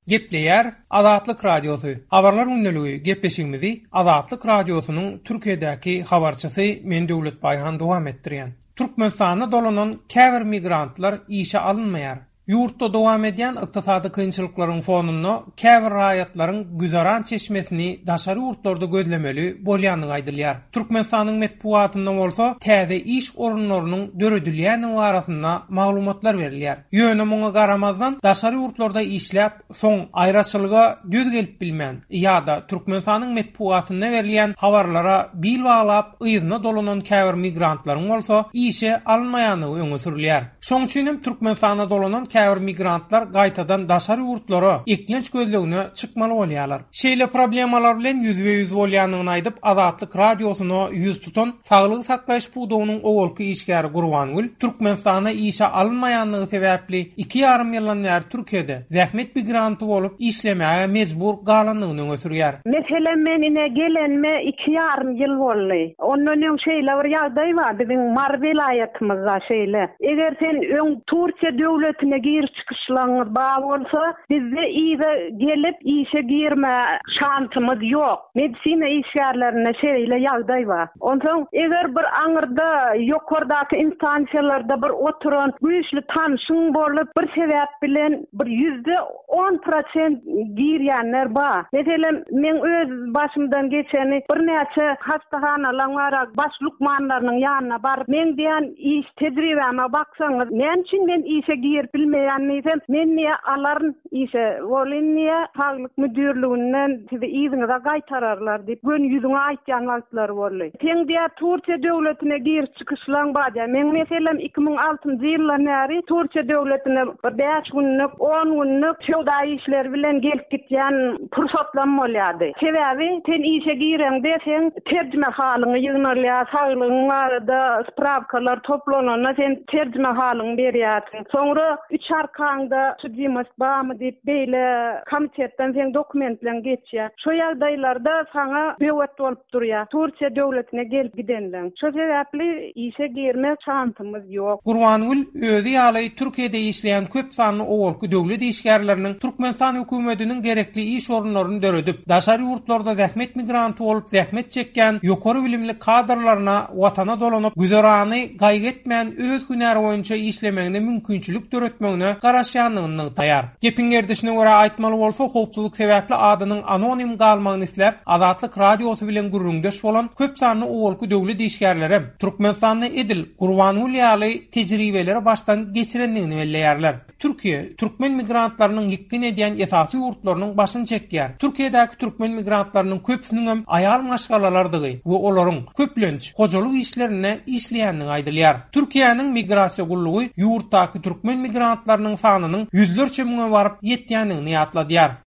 Gepleyer Azatlyk Radiosu. Habarlar gündəligi gepleşigimizi Azatlyk Radiosunyň Türkiýedäki habarçysy men Döwlet Baýhan dowam etdirýän. Türkmenistana dolanan käbir migrantlar işe alınmaýar. Yurtda dowam edýän ykdysady kynçylyklaryň fonunda käbir raýatlaryň güzaran çeşmesini daşary ýurtlarda gözlemeli bolýanyny aýdylýar. Türkmenistanyň medpuatynda bolsa täze iş orunlarynyň döredilýäni barasynda maglumatlar berilýär. Ýöne muňa garamazdan daşary ýurtlarda işläp soň aýraçylyga göz gelip bilmän ýa-da Türkmenistanyň medpuatynda berilýän habarlara bil baglap ýygyna dolanan käbir migrantlaryň bolsa işe alınmaýanyny öňe sürilýär. Şoň üçin Türkmenistana dolanan käbir migrantlar gaýtadan daşary ýurtlara eklenç gözlegine çykmaly bolýarlar. Şeýle problemalar bilen ýüzbe-ýüz bolýanyny aýdyp Azatlyk Radiosyna ýüz tutan Saglyk saklaýyş puwdugynyň ogolky işgäri Gurbangul Türkmenistana işe alynmaýanlygy sebäpli 2,5 ýyldan bäri Türkiýede zähmet migranty bolup işlemäge mejbur galanlygyny öňe sürýär. Meselen men ine gelenme 2,5 ýyl boldy. Ondan öň şeýle bir ýagdaý bar, biziň Mar vilayatymyzda şeýle. Eger sen öň Türkiýe döwletine gir çıkışlarınız bağlı olsa bizde iyice gelip işe girme şansımız yok. Medisina işyerlerine şeyle yağday var. Ondan eğer bir anırda yokordaki instansiyalarda bir oturan güçlü tanışın bolup bir sebep bilen bir %10% girýänler var. Mesela men öz başımdan geçeni bir näçe hastahanalar baş lukmanlarynyň ýanyna barıp men diýen iş tedribime baksaňyz men üçin men işe girip bilmeýänmidem men niye alaryn işe Voliniya Saglyk müdürlüğinden size iýiňize gaýtararlar diýip gün ýüzüňe aýtýan wagtlar boldy. Teň diýär Türkiýe döwletine gir çykyşlaryň bardy. Men meselem 2006-njy ýyldan bäri Türkiýe döwletine 5 günlük 10 günlük şowda işler bilen gelip gitýän pursatlar bolýardy. Sebäbi sen işe gireňde sen terjime halyny ýygnarlar, saglygyňda spravkalar toplananda sen terjime halyny berýärsiň. Soňra 3 arkanda südýmys bamy diýip beýle komitetden sen dokument bilen geçýär. Şo ýagdaýlarda saňa bewet bolup durýar. Türkiýe döwletine gelip gidenler. Şo sebäpli işe girme şansymyz ýok. Gurbangul özi ýaly Türkiýede işleýän köp sanly ogolky döwlet işgärleriniň Türkmenistan hökümetiniň gerekli iş orunlaryny döredip, daşary ýurtlarda zähmet migranty bolup zähmet çekýän ýokary bilimli kadrlaryna watana dolanyp güzarany gaýgetmän öz hünäri boýunça işlemegine mümkinçilik döretmegine garaşýanlygyny taýar. Gepin gerdişine görä aýtmaly bolsa, howpsuzlyk sebäpli adynyň anonim galmagyny isläp Azatlyk Radiosy bilen gurrundaş bolan köp sanly ogolky döwlet işgärleri Türkmenistanyň edil Gurbangul ýaly tejribeleri başdan geçirenligini belleýärler. Türkiýe Türkmen migrantlarynyň ýekkin edýän esasy ýurtlarynyň başyny çekýär. Türkiýedäki Türkmen migrantlarynyň köpsiniň aýal maşgalalardygy we olaryň köplenç hojalyk işlerine işleýänligi aýdylýar. Türkiýanyň migrasiýa gullugy ýurtdaky Türkmen migrantlarynyň sanynyň 100lerçe müňe baryp ýetýänligini ýatladýar.